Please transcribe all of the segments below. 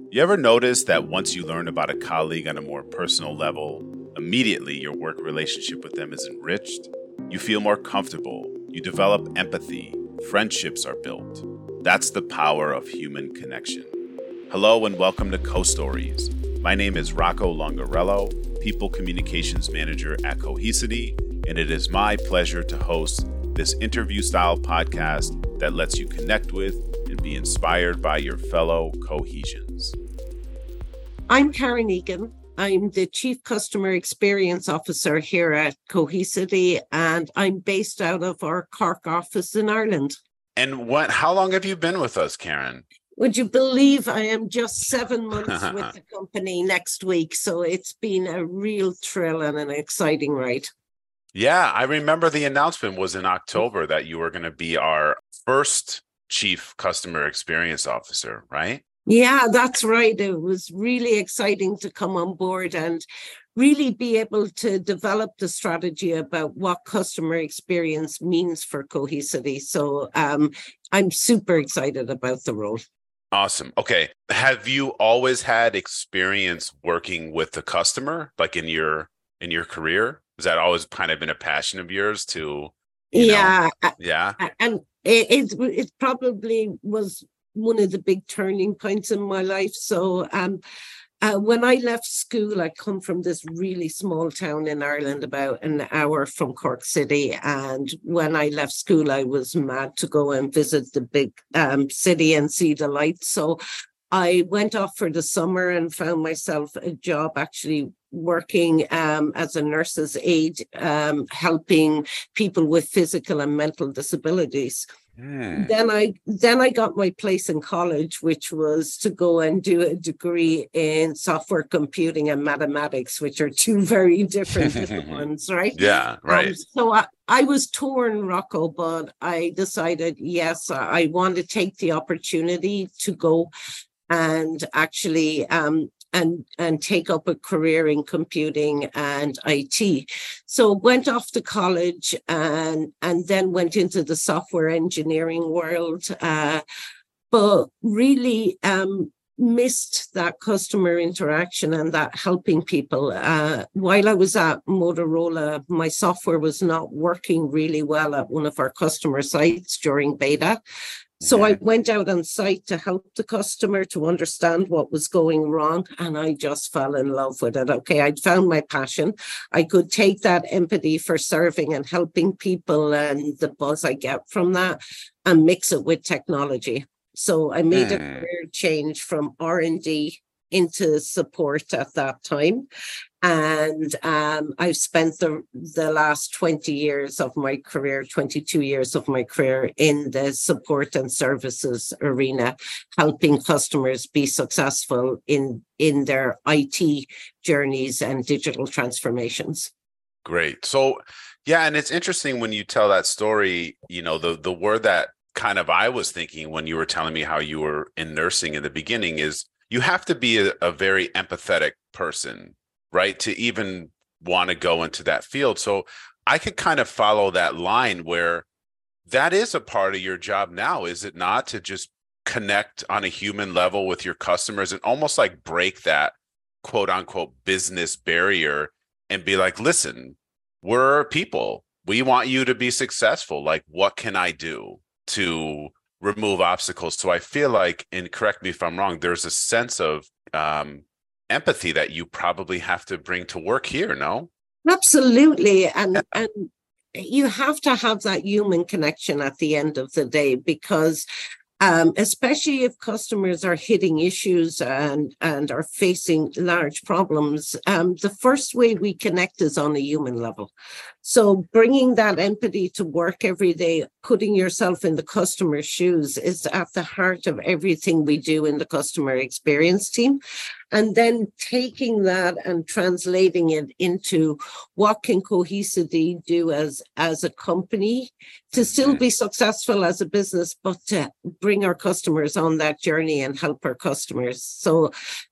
You ever notice that once you learn about a colleague on a more personal level, immediately your work relationship with them is enriched? You feel more comfortable, you develop empathy, friendships are built. That's the power of human connection. Hello and welcome to Co-Stories. My name is Rocco Longarello, People Communications Manager at Cohesity, and it is my pleasure to host this interview-style podcast that lets you connect with and be inspired by your fellow Cohesians. I'm Karen Egan. I'm the Chief Customer Experience Officer here at Cohesity, and I'm based out of our Cork office in Ireland. And how long have you been with us, Karen? Would you believe I am just 7 months with the company next week? So it's been a real thrill and an exciting ride. Yeah, I remember the announcement was in October that you were going to be our first Chief Customer Experience Officer, right? Yeah, that's right. It was really exciting to come on board and really be able to develop the strategy about what customer experience means for Cohesity. So I'm super excited about the role. Awesome. Okay. Have you always had experience working with the customer, like in your career? Has that always kind of been a passion of yours to, Yeah. Yeah. And it probably was one of the big turning points in my life. So when I left school, I come from this really small town in Ireland, about an hour from Cork City. And when I left school, I was mad to go and visit the big city and see the lights. So I went off for the summer and found myself a job actually working as a nurse's aide, helping people with physical and mental disabilities. Then I got my place in college, which was to go and do a degree in software computing and mathematics, which are two very different ones, right? Yeah, right. So I was torn, Rocco, but I decided, yes, I want to take the opportunity to go and actually and take up a career in computing and IT. So went off to college and then went into the software engineering world, but really missed that customer interaction and that helping people. While I was at Motorola, my software was not working really well at one of our customer sites during beta. So I went out on site to help the customer to understand what was going wrong, and I just fell in love with it. Okay, I'd found my passion. I could take that empathy for serving and helping people and the buzz I get from that and mix it with technology. So I made a career change from R&D into support at that time. And I've spent the last 20 years of my career, 22 years of my career in the support and services arena, helping customers be successful in their IT journeys and digital transformations. Great. So, yeah, and it's interesting when you tell that story, the word that kind of I was thinking when you were telling me how you were in nursing in the beginning is you have to be a very empathetic person, right, to even want to go into that field. So I could kind of follow that line where that is a part of your job now, is it not? To just connect on a human level with your customers and almost like break that quote unquote business barrier and be like, listen, we're people. We want you to be successful. Like, what can I do to remove obstacles? So I feel like, and correct me if I'm wrong, there's a sense of empathy that you probably have to bring to work here, no? Absolutely. And you have to have that human connection at the end of the day, because especially if customers are hitting issues and are facing large problems, the first way we connect is on a human level. So bringing that empathy to work every day, putting yourself in the customer's shoes, is at the heart of everything we do in the customer experience team. And then taking that and translating it into what can Cohesity do as a company to still be successful as a business, but to bring our customers on that journey and help our customers. So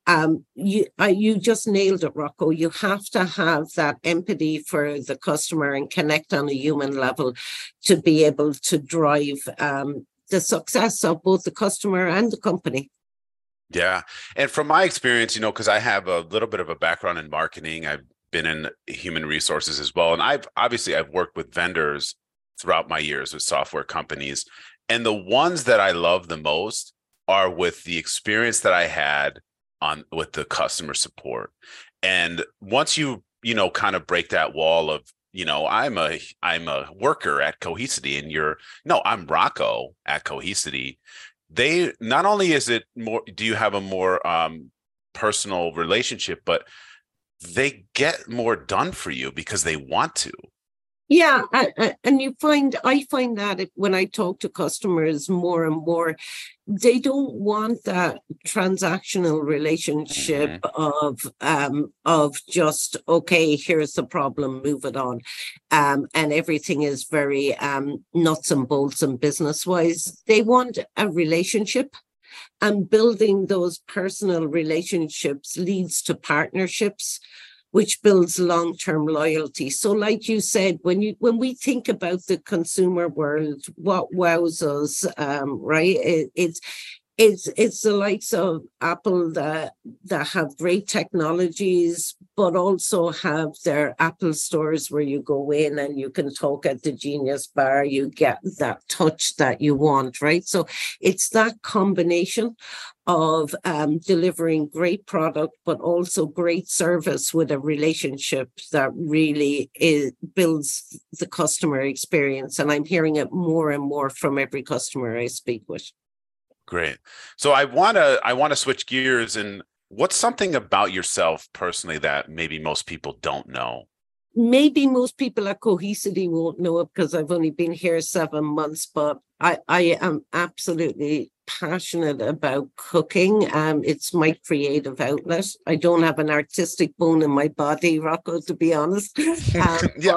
you just nailed it, Rocco. You have to have that empathy for the customer and connect on a human level to be able to drive the success of both the customer and the company. Yeah. And from my experience, because I have a little bit of a background in marketing, I've been in human resources as well. And I've worked with vendors throughout my years with software companies. And the ones that I love the most are with the experience that I had on with the customer support. And once kind of break that wall of, I'm a worker at Cohesity and I'm Rocco at Cohesity. They not only is it more, do you have a more personal relationship, but they get more done for you because they want to. Yeah, and I find that when I talk to customers more and more, they don't want that transactional relationship Mhm. of just, okay, here's the problem, move it on, and everything is very nuts and bolts and business wise. They want a relationship, and building those personal relationships leads to partnerships, which builds long-term loyalty. So like you said, when we think about the consumer world, what wows us, right? It's the likes of Apple that have great technologies, but also have their Apple stores where you go in and you can talk at the Genius Bar. You get that touch that you want, right? So it's that combination of delivering great product, but also great service with a relationship that really builds the customer experience. And I'm hearing it more and more from every customer I speak with. Great. So I want to switch gears, and what's something about yourself personally that maybe most people don't know? Maybe most people at Cohesity won't know it because I've only been here 7 months, but I am absolutely passionate about cooking. It's my creative outlet. I don't have an artistic bone in my body, Rocco, to be honest. Yeah.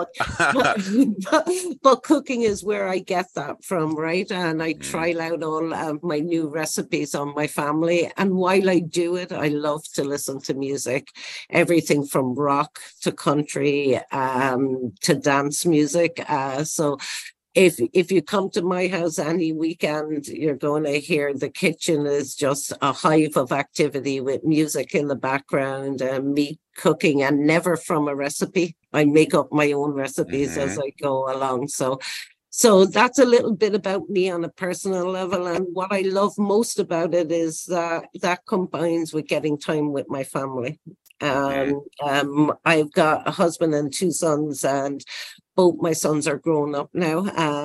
But cooking is where I get that from, right? And I Mhm. trial out all of my new recipes on my family. And while I do it, I love to listen to music, everything from rock to country to dance music. So if you come to my house any weekend, you're going to hear the kitchen is just a hive of activity with music in the background and me cooking, and never from a recipe. I make up my own recipes as Mhm. I go along. So that's a little bit about me on a personal level. And what I love most about it is that combines with getting time with my family. Mhm. I've got a husband and two sons, and both my sons are grown up now.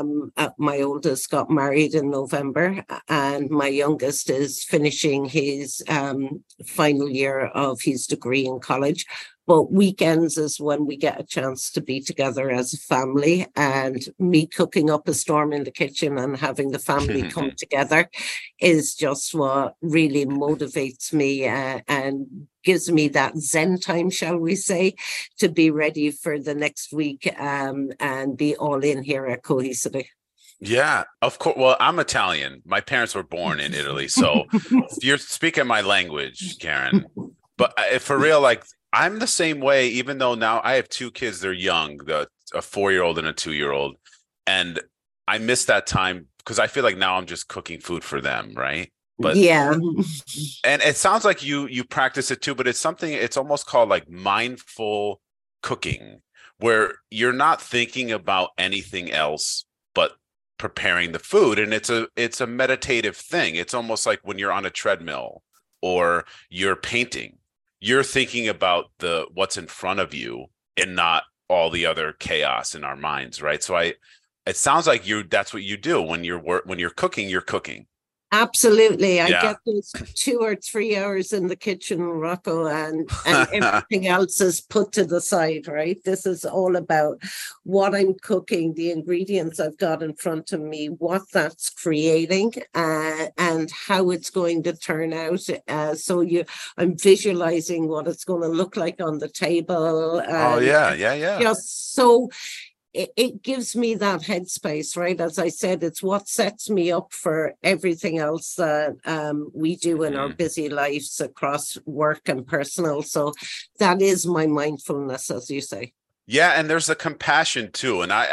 My oldest got married in November, and my youngest is finishing his final year of his degree in college. But weekends is when we get a chance to be together as a family, and me cooking up a storm in the kitchen and having the family come together is just what really motivates me and gives me that Zen time, shall we say, to be ready for the next week and be all in here at Cohesity. Yeah, of course. Well, I'm Italian. My parents were born in Italy, so you're speaking my language, Karen. But for real, like I'm the same way. Even though now I have two kids, they're young, a 4-year-old and a 2-year-old, and I miss that time because I feel like now I'm just cooking food for them, right? But Yeah. and it sounds like you practice it too, but it's almost called like mindful cooking, where you're not thinking about anything else but preparing the food. And it's a meditative thing. It's almost like when you're on a treadmill or you're painting, you're thinking about the what's in front of you and not all the other chaos in our minds, right? So it sounds like that's what you do when you're cooking, you're cooking. Absolutely. I Yeah. get those 2 or 3 hours in the kitchen, Rocco, and everything else is put to the side, right? This is all about what I'm cooking, the ingredients I've got in front of me, what that's creating, and how it's going to turn out. I'm visualizing what it's going to look like on the table, Oh and yeah, yeah, yeah. just so it gives me that headspace, right? As I said, it's what sets me up for everything else that we do in our Mhm. busy lives across work and personal. So that is my mindfulness, as you say. Yeah, and there's a compassion too. And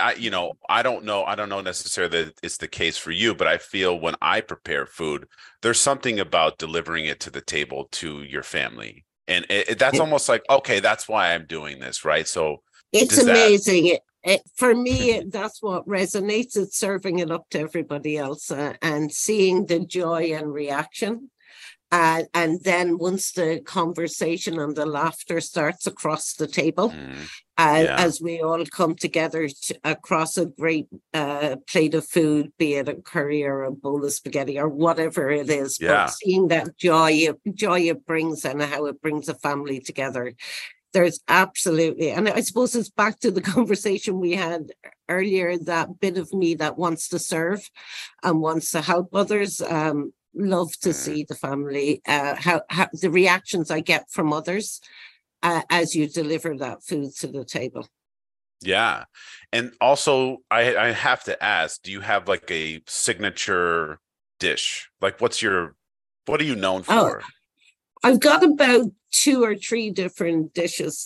I don't know necessarily that it's the case for you, but I feel when I prepare food, there's something about delivering it to the table to your family. And that's almost like, okay, that's why I'm doing this, right? So It's does that, amazing. For me, that's what resonates. It's serving it up to everybody else and seeing the joy and reaction. And then once the conversation and the laughter starts across the table, mm, yeah, as we all come together across a great plate of food, be it a curry or a bowl of spaghetti or whatever it is, but yeah. seeing that joy it brings and how it brings a family together, there's absolutely, and I suppose it's back to the conversation we had earlier, that bit of me that wants to serve and wants to help others. Love to Mm. see the family, how the reactions I get from others as you deliver that food to the table. Yeah. And also I have to ask, do you have like a signature dish? Like what are you known Oh, for? I've got about two or three different dishes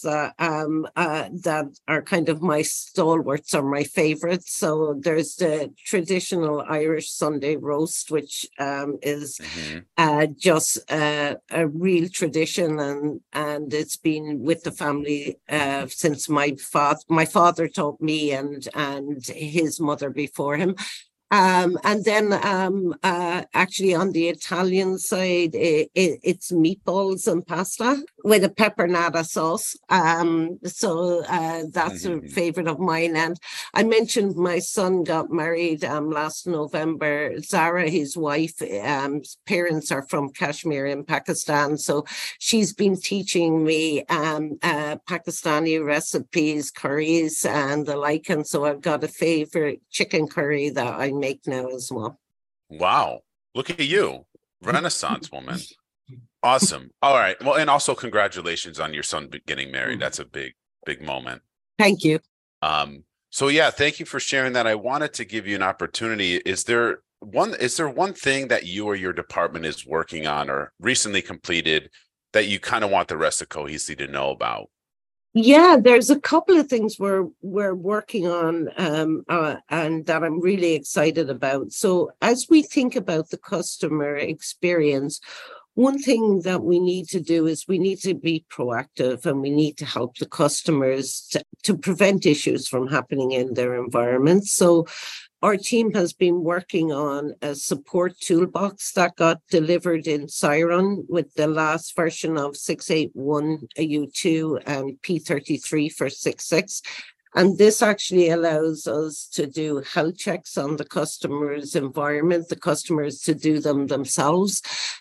that are kind of my stalwarts or my favorites. So there's the traditional Irish Sunday roast, which is Hmm. just a real tradition, and it's been with the family since my father taught me and his mother before him. And then actually on the Italian side, it's meatballs and pasta with a pepperoni sauce. So that's a favorite of mine. And I mentioned my son got married last November. Zara, his wife, parents are from Kashmir in Pakistan. So she's been teaching me Pakistani recipes, curries, and the like. And so I've got a favorite chicken curry that I make now as well. Wow. Look at you. Renaissance woman. Awesome. All right. Well, and also congratulations on your son getting married. That's a big, big moment. Thank you. So yeah, thank you for sharing that. I wanted to give you an opportunity. Is there one thing that you or your department is working on or recently completed that you kind of want the rest of Cohesity to know about? Yeah, there's a couple of things we're working on and that I'm really excited about. So as we think about the customer experience, one thing that we need to do is we need to be proactive and we need to help the customers to prevent issues from happening in their environment. So our team has been working on a support toolbox that got delivered in Siron with the last version of 681 U2 and P33 for 6.6. And this actually allows us to do health checks on the customer's environment, the customers to do them themselves,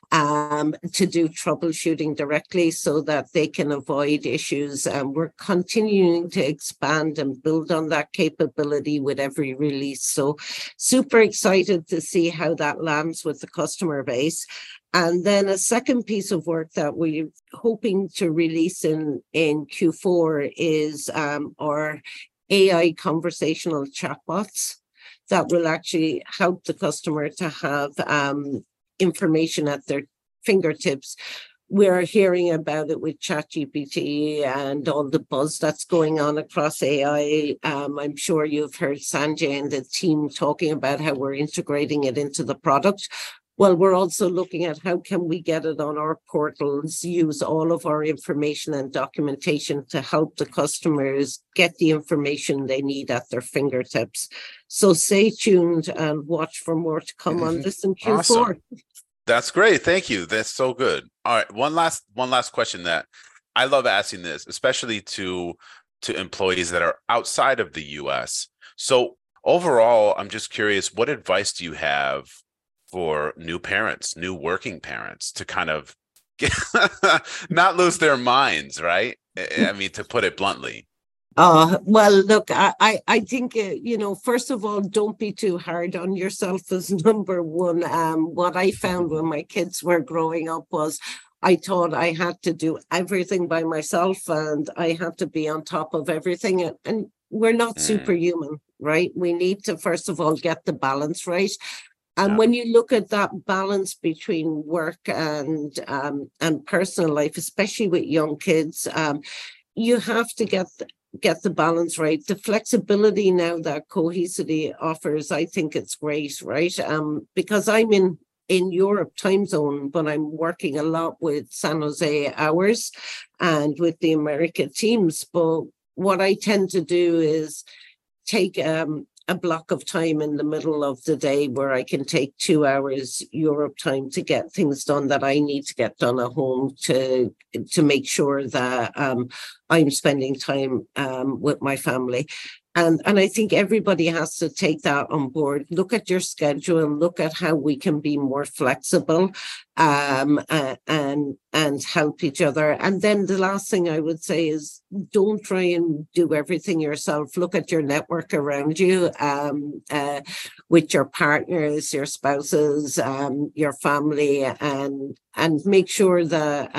to do troubleshooting directly so that they can avoid issues. And we're continuing to expand and build on that capability with every release. So super excited to see how that lands with the customer base. And then a second piece of work that we're hoping to release in Q4 is our AI conversational chatbots that will actually help the customer to have information at their fingertips. We're hearing about it with ChatGPT and all the buzz that's going on across AI. I'm sure you've heard Sanjay and the team talking about how we're integrating it into the product. Well, we're also looking at how can we get it on our portals, use all of our information and documentation to help the customers get the information they need at their fingertips. So stay tuned and watch for more to come on this in Q4. Awesome. That's great. Thank you. That's so good. All right. One last question that I love asking this, especially to employees that are outside of the US. So overall, I'm just curious, what advice do you have for new parents, new working parents to kind of get, not lose their minds, right? I mean, to put it bluntly. Well, look, I think, first of all, don't be too hard on yourself as number one. What I found when my kids were growing up was I thought I had to do everything by myself and I had to be on top of everything. And we're not Mm, superhuman, right? We need to, first of all, get the balance right. And yeah. when you look at that balance between work and personal life, especially with young kids, you have to get get the balance right. The flexibility now that Cohesity offers, I think it's great, right? Because I'm in Europe time zone, but I'm working a lot with San Jose hours and with the America teams. But what I tend to do is take a block of time in the middle of the day where I can take 2 hours Europe time to get things done that I need to get done at home to make sure that I'm spending time with my family. And I think everybody has to take that on board. Look at your schedule, look at how we can be more flexible, and help each other. And then the last thing I would say is don't try and do everything yourself. Look at your network around you, with your partners, your spouses, your family, and make sure that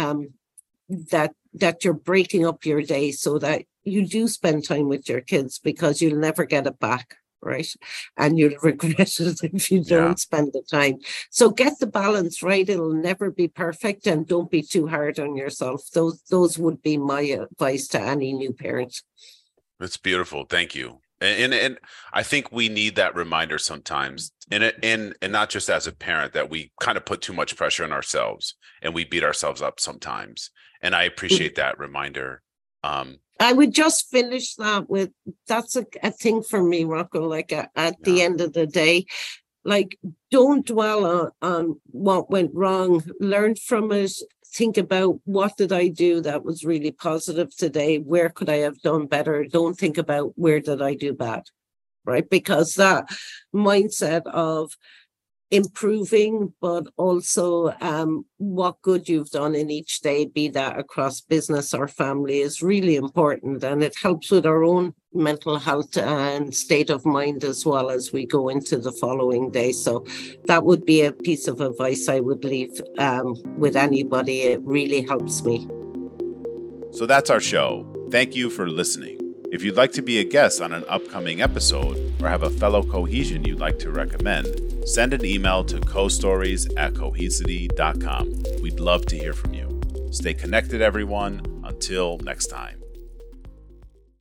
that you're breaking up your day so that you do spend time with your kids, because you'll never get it back, right? And you'll regret it if you don't spend the time. So get the balance right. It'll never be perfect, and don't be too hard on yourself. Those would be my advice to any new parent. That's beautiful. Thank you. And I think we need that reminder sometimes, and not just as a parent, that we kind of put too much pressure on ourselves and we beat ourselves up sometimes. And I appreciate that reminder. I would just finish that with, that's a thing for me, Rocco, like at the end of the day, like, don't dwell on what went wrong, learn from it, think about what did I do that was really positive today, where could I have done better, don't think about where did I do bad, right? Because that mindset of improving, but also what good you've done in each day, be that across business or family, is really important, and it helps with our own mental health and state of mind as well as we go into the following day. So that would be a piece of advice I would leave with anybody. It really helps me. So that's our show. Thank you for listening. If you'd like to be a guest on an upcoming episode or have a fellow Cohesion you'd like to recommend, send an email to costories@cohesity.com. We'd love to hear from you. Stay connected, everyone. Until next time.